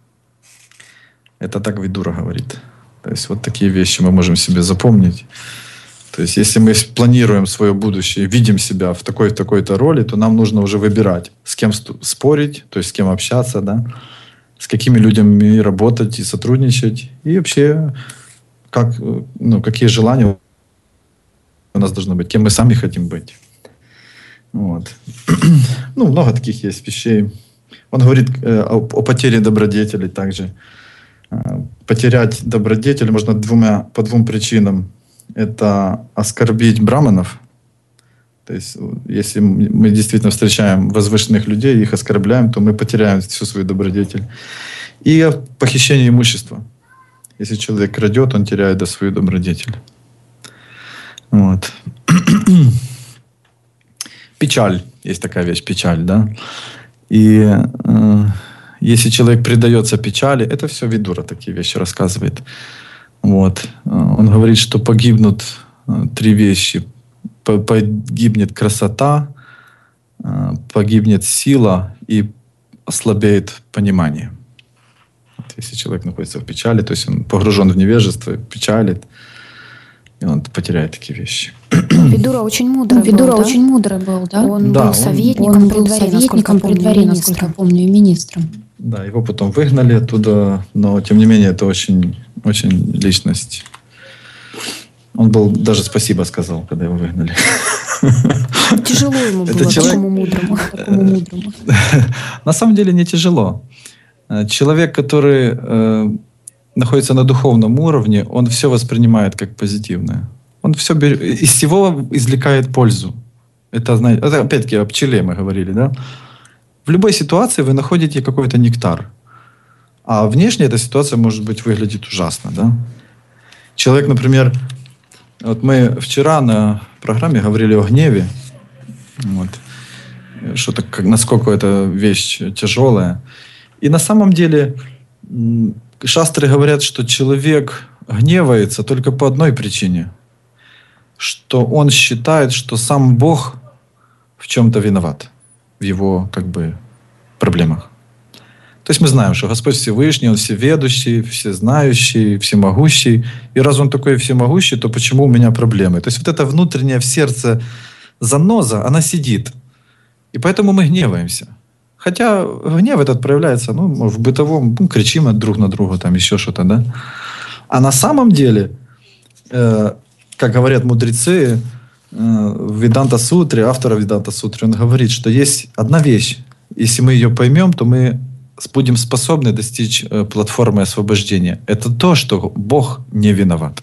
Это так Видура говорит. То есть вот такие вещи мы можем себе запомнить. То есть если мы планируем свое будущее, видим себя в такой-то такой-то роли, то нам нужно уже выбирать, с кем спорить, то есть с кем общаться, да, с какими людьми работать и сотрудничать, и вообще как, ну, какие желания у нас должны быть, кем мы сами хотим быть. Вот. Ну, много таких есть вещей. Он говорит э, о, о потере добродетелей также. Потерять добродетель можно двумя, по двум причинам. Это оскорбить браманов. То есть, если мы действительно встречаем возвышенных людей, их оскорбляем, то мы потеряем всю свою добродетель. И похищение имущества. Если человек крадет, он теряет да, свою добродетель. Вот. Печаль. Есть такая вещь, печаль, да? И э, если человек предается печали, это все Видура такие вещи рассказывает. Вот. Он говорит, что погибнут три вещи. Погибнет красота, погибнет сила и ослабеет понимание. Вот если человек находится в печали, то есть он погружен в невежество, печалит, и он потеряет такие вещи. Видура очень мудрый был, Видура да? очень мудрый был, да? Он да, был советником, он при был дворе, советником при дворе, насколько я помню, и министром. Да, его потом выгнали оттуда, но тем не менее это очень, очень личность. Он был, даже спасибо сказал, когда его выгнали. Тяжело ему было, человек... такому мудрому. Такому мудрому. На самом деле не тяжело. Человек, который э, находится на духовном уровне, он все воспринимает как позитивное. Он все берет, из всего извлекает пользу. Это, знаете, это опять-таки о пчеле мы говорили, да? В любой ситуации вы находите какой-то нектар. А внешне эта ситуация, может быть, выглядит ужасно, да? Человек, например, вот мы вчера на программе говорили о гневе. Вот. Что так, насколько эта вещь тяжелая. И на самом деле шастры говорят, что человек гневается только по одной причине. Что он считает, что сам Бог в чем-то виноват. В его, как бы, проблемах. То есть мы знаем, что Господь Всевышний, Он всеведущий, всезнающий, всемогущий. И раз Он такой всемогущий, то почему у меня проблемы? То есть вот эта внутренняя в сердце заноза, она сидит. И поэтому мы гневаемся. Хотя гнев этот проявляется, ну, в бытовом, ну, кричим друг на друга, там еще что-то, да. А на самом деле, э, как говорят мудрецы, в Веданта-сутре, автора Веданта-сутре, он говорит, что есть одна вещь. Если мы ее поймем, то мы будем способны достичь платформы освобождения. Это то, что Бог не виноват.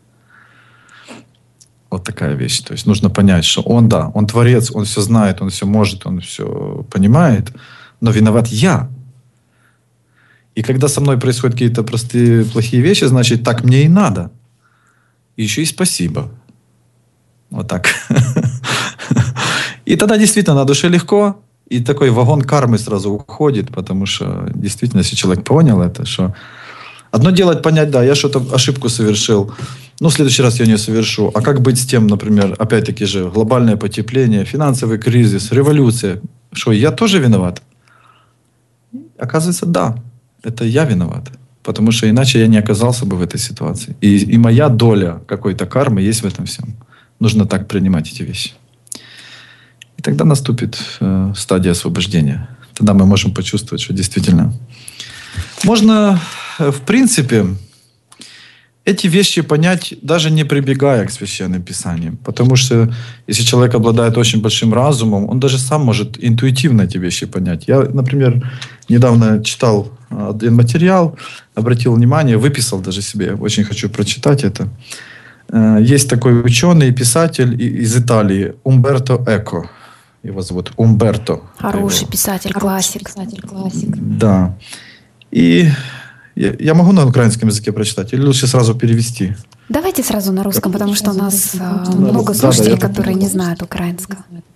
Вот такая вещь. То есть нужно понять, что Он, да, Он творец, Он все знает, Он все может, Он все понимает, но виноват я. И когда со мной происходят какие-то простые плохие вещи, значит, так мне и надо. И еще и спасибо. Вот так. И тогда действительно на душе легко, и такой вагон кармы сразу уходит, потому что действительно, если человек понял это, что одно дело понять, да, я что-то ошибку совершил, ну, в следующий раз я не совершу. А как быть с тем, например, опять-таки же, глобальное потепление, финансовый кризис, революция. Что, я тоже виноват? Оказывается, да, это я виноват. Потому что иначе я не оказался бы в этой ситуации. И, и моя доля какой-то кармы есть в этом всем. Нужно так принимать эти вещи. И тогда наступит э, стадия освобождения. Тогда мы можем почувствовать, что действительно... Можно, э, в принципе, эти вещи понять, даже не прибегая к священным писаниям. Потому что если человек обладает очень большим разумом, он даже сам может интуитивно эти вещи понять. Я, например, недавно читал один материал, обратил внимание, выписал даже себе, очень хочу прочитать это. Есть такой ученый и писатель из Италии, Умберто Эко. Его зовут Умберто. Хороший его. писатель, классик. Писатель, классик. Да. И я, я могу на украинском языке прочитать или лучше сразу перевести? Давайте сразу на русском, потому что у нас а, Да, много да, слушателей, да, я которые не знают украинского.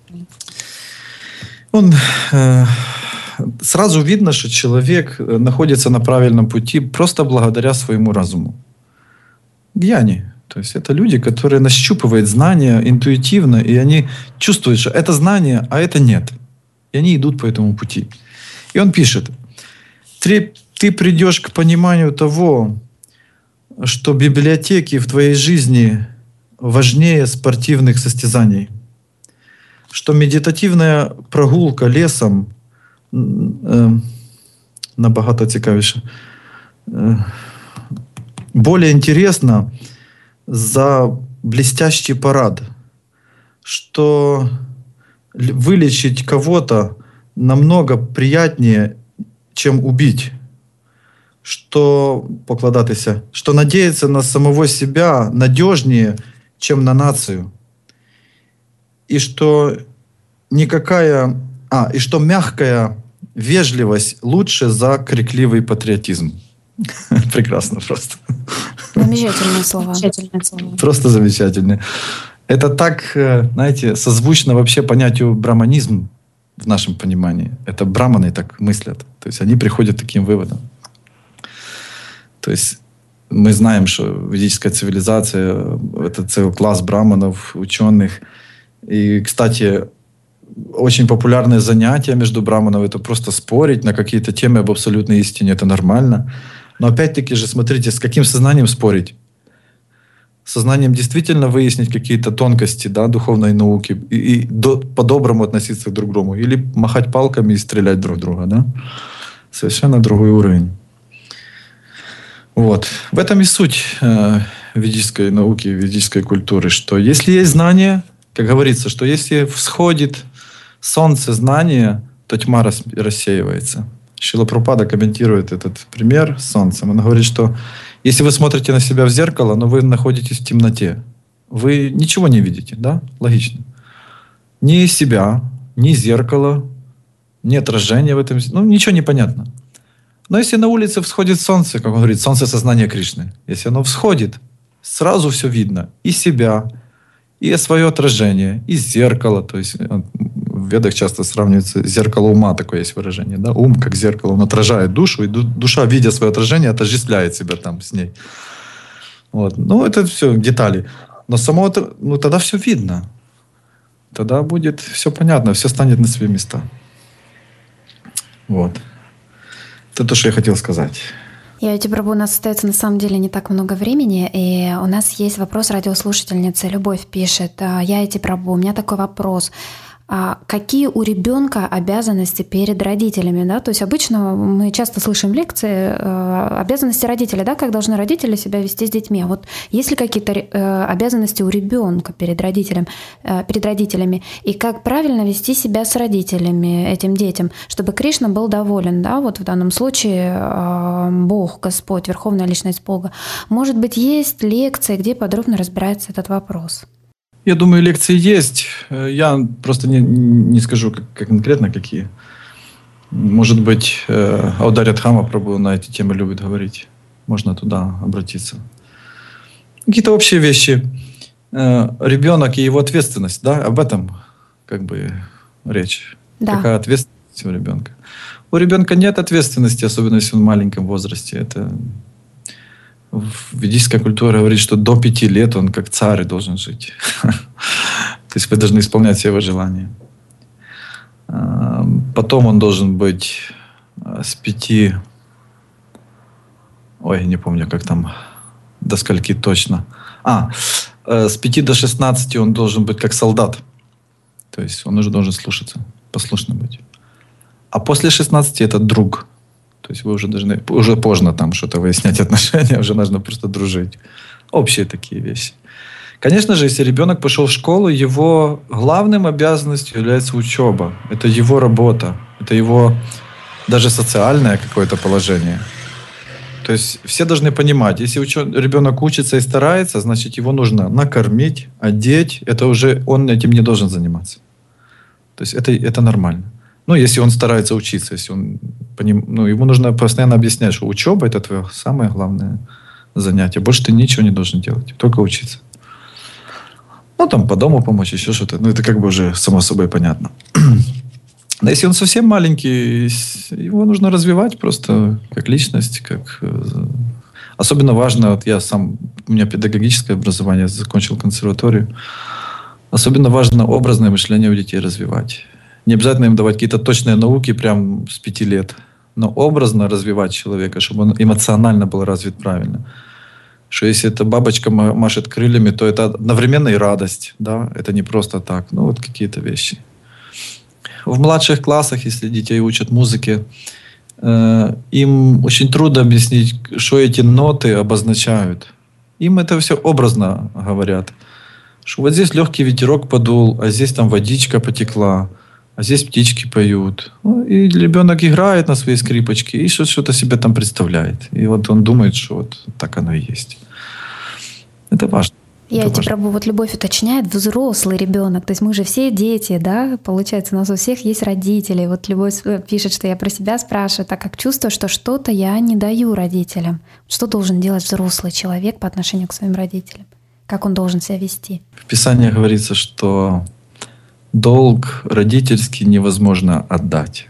Он... Э, сразу видно, что человек находится на правильном пути просто благодаря своему разуму. Гьяни. То есть это люди, которые нащупывают знания интуитивно, и они чувствуют, что это знание, а это нет. И они идут по этому пути. И он пишет: ты, ты придешь к пониманию того, что библиотеки в твоей жизни важнее спортивных состязаний, что медитативная прогулка лесом э, набагато цікавіше, э, более интересна за блестящий парад, что вылечить кого-то намного приятнее, чем убить, что покладатися, что надеяться на самого себя надежнее, чем на нацию, и что никакая, а, и что мягкая вежливость лучше за крикливый патриотизм. Прекрасно просто. Замечательные слова. Замечательные слова. Просто замечательные. Это так, знаете, созвучно вообще понятию браманизм в нашем понимании. Это браманы так мыслят. То есть они приходят к таким выводам. То есть мы знаем, что ведическая цивилизация — это целый класс браманов, ученых. И, кстати, очень популярное занятие между браманов — это просто спорить на какие-то темы об абсолютной истине. Это нормально. Но опять-таки же, смотрите, с каким сознанием спорить? Сознанием действительно выяснить какие-то тонкости, да, духовной науки и, и до, по-доброму относиться друг к другу. Или махать палками и стрелять друг в друга. Да? Совершенно другой уровень. Вот. В этом и суть э, ведической науки, ведической культуры, что если есть знание, как говорится, что если всходит солнце знания, то тьма рас, рассеивается. Шрила Прабхупада комментирует этот пример с солнцем. Он говорит, что если вы смотрите на себя в зеркало, но вы находитесь в темноте, вы ничего не видите, да? Логично. Ни себя, ни зеркала, ни отражения в этом. Ну, ничего не понятно. Но если на улице всходит солнце, как он говорит, солнце сознания Кришны, если оно всходит, сразу все видно. И себя, и свое отражение, и зеркало. То есть в ведах часто сравнивается зеркало ума, такое есть выражение. Да? Ум как зеркало, он отражает душу, и душа, видя свое отражение, отождествляет себя там с ней. Вот. Ну, это все детали. Но само, ну, тогда все видно. Тогда будет все понятно, все станет на свои места. Вот. Это то, что я хотел сказать. Я эти пробу, у нас остается на самом деле не так много времени, и у нас есть вопрос радиослушательницы. Любовь пишет: я эти пробу, у меня такой вопрос. А какие у ребенка обязанности перед родителями, да? То есть обычно мы часто слышим лекции э, обязанности родителей, да, как должны родители себя вести с детьми. А вот есть ли какие-то э, обязанности у ребенка перед родителем, э, перед родителями, и как правильно вести себя с родителями, этим детям, чтобы Кришна был доволен, да? Вот в данном случае э, Бог, Господь, Верховная Личность Бога. Может быть, есть лекции, где подробно разбирается этот вопрос? Я думаю, лекции есть. Я просто не, не скажу как, как конкретно какие. Может быть, Аударья Дхамма Прабху на эти темы любит говорить. Можно туда обратиться. Какие-то общие вещи. Ребенок и его ответственность, да, об этом как бы речь. Да. Какая ответственность у ребенка? У ребенка нет ответственности, особенно если он в маленьком возрасте. Это ведическая культура говорит, что до пяти лет он как царь должен жить. То есть вы должны исполнять все его желания. Потом он должен быть с пяти... Ой, не помню, как там, до скольки точно. А, с пяти до шестнадцати он должен быть как солдат. То есть он уже должен слушаться, послушным быть. А после шестнадцати это друг. То есть вы уже должны... Уже поздно там что-то выяснять отношения, уже нужно просто дружить. Общие такие вещи. Конечно же, если ребенок пошел в школу, его главным обязанностью является учеба. Это его работа. Это его даже социальное какое-то положение. То есть все должны понимать, если учё... ребенок учится и старается, значит, его нужно накормить, одеть. Это уже он этим не должен заниматься. То есть это, это нормально. Ну, если он старается учиться, если он поним... ну, ему нужно постоянно объяснять, что учеба — это твое самое главное занятие. Больше ты ничего не должен делать, только учиться. Ну, там, по дому помочь, еще что-то. Ну, это как бы уже само собой понятно. Но если он совсем маленький, его нужно развивать просто как личность, как... Особенно важно, вот я сам, у меня педагогическое образование, закончил консерваторию. Особенно важно образное мышление у детей развивать. Не обязательно им давать какие-то точные науки прям с пяти лет, но образно развивать человека, чтобы он эмоционально был развит правильно. Что если эта бабочка машет крыльями, то это одновременно и радость, да, это не просто так, ну вот какие-то вещи. В младших классах, если детей учат музыке, э, им очень трудно объяснить, что эти ноты обозначают. Им это все образно говорят. Что вот здесь легкий ветерок подул, а здесь там водичка потекла, а здесь птички поют. Ну, и ребенок играет на своей скрипочке и что-то себе там представляет. И вот он думает, что вот так оно и есть. Это важно. Я эти пробу, вот Любовь уточняет, взрослый ребенок. То есть мы же все дети, да? Получается, у нас у всех есть родители. Вот Любовь пишет, что я про себя спрашиваю, так как чувствую, что что-то я не даю родителям. Что должен делать взрослый человек по отношению к своим родителям? Как он должен себя вести? В Писании говорится, что долг родительский невозможно отдать.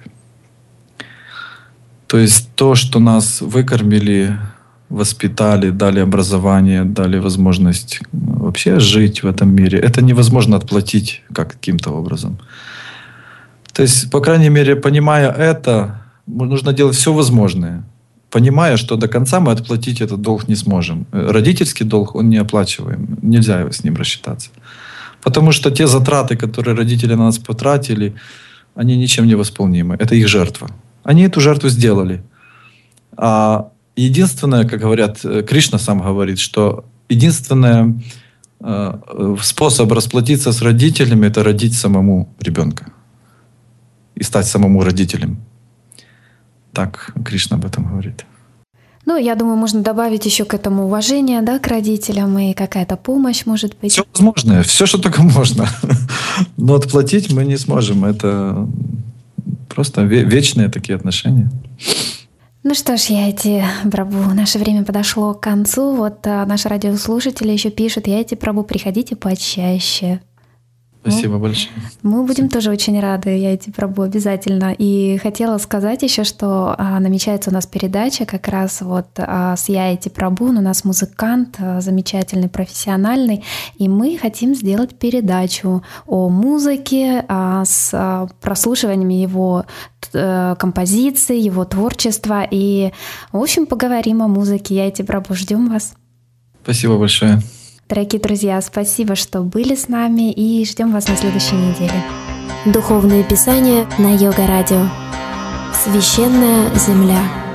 То есть то, что нас выкормили, воспитали, дали образование, дали возможность вообще жить в этом мире, это невозможно отплатить как каким-то образом. То есть, по крайней мере, понимая это, нужно делать все возможное, понимая, что до конца мы отплатить этот долг не сможем. Родительский долг, он не оплачиваем, нельзя его с ним рассчитаться. Потому что те затраты, которые родители на нас потратили, они ничем не восполнимы. Это их жертва. Они эту жертву сделали. А единственное, как говорят, Кришна сам говорит, что единственный э, способ расплатиться с родителями — это родить самому ребенка. И стать самому родителем. Так Кришна об этом говорит. Ну, я думаю, можно добавить еще к этому уважение, да, к родителям, и какая-то помощь, может быть. Все возможное, все, что только можно. Но отплатить мы не сможем. Это просто вечные такие отношения. Ну что ж, Яйти Прабу, наше время подошло к концу. Вот а, наши радиослушатели еще пишут: Яйти Прабу, приходите почаще. Спасибо ну, большое. Мы будем тоже очень рады, Яйти Прабу, обязательно. И хотела сказать еще, что а, намечается у нас передача как раз вот а, с Яйти Прабу. Он у нас музыкант, а, замечательный, профессиональный. И мы хотим сделать передачу о музыке, а, с а, прослушиванием его т, композиций, его творчества. И, в общем, поговорим о музыке. Яйти Прабу, ждем вас. Спасибо большое. Дорогие друзья, спасибо, что были с нами, и ждем вас на следующей неделе. Духовные писания на Йога Радио. Священная земля.